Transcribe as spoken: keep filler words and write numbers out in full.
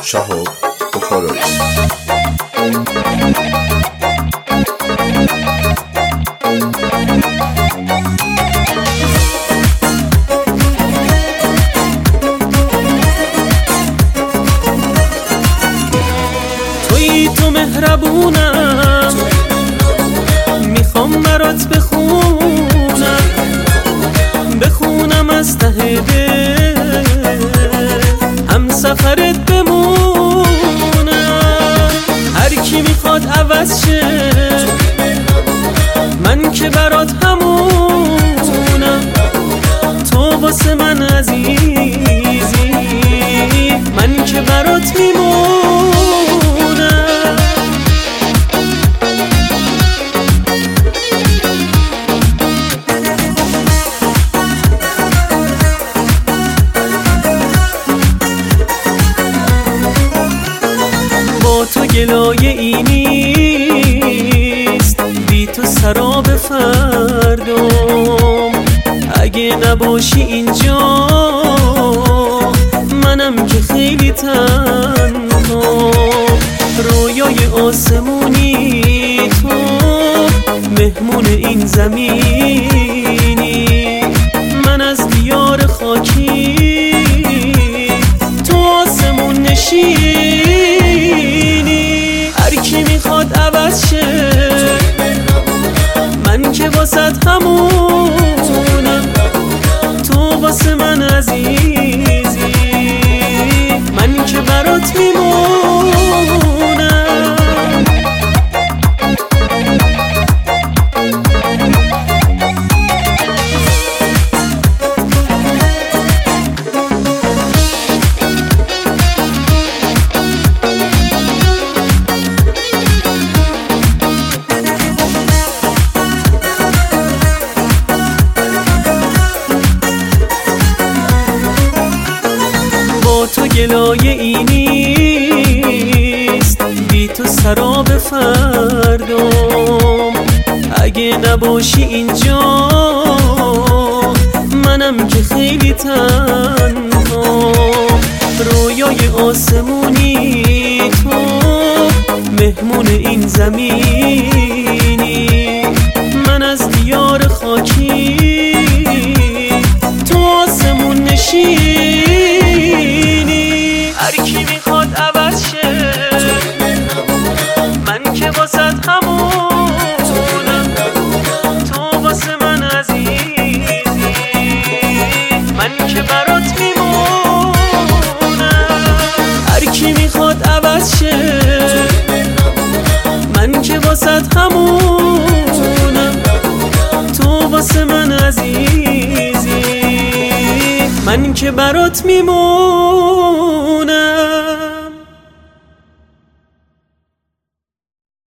شهاب بخارایی. تویی تو مهربونم، میخوام برات بخونم بخونم از ته دل، هم سفرت بمونم. هر کی میخواد عوض شه، من که برات همونم. تو واسه من عزیزی، من که برات میمونم. با تو گلایه ای نیست، بی تو سراب فردام. اگه نباشی اینجا، منم که خیلی تنها. رویای آسمونی تو، مهمون این زمینی. من از دیار خاکی، تو آسمون نشینی. هر کی میخواد عوض شه، من که واسد همونم. تو واسه من عزیزی، من که برات میمونم. تو گلایه ای نیست، بی تو سراب فردام. اگه نباشی اینجا، منم که خیلی تنها. رویای آسمونی تو، مهمون این زمینی. من از دیار خاکی، تو آسمون نشینی. هر کی میخواد عوض شه، من که واسد همونم. تو واسه من عزیزی، من که برات میمونم. هر کی میخواد عوض شه، من که واسد همونم. تو واسه من عزیزی، من که برات میمونم.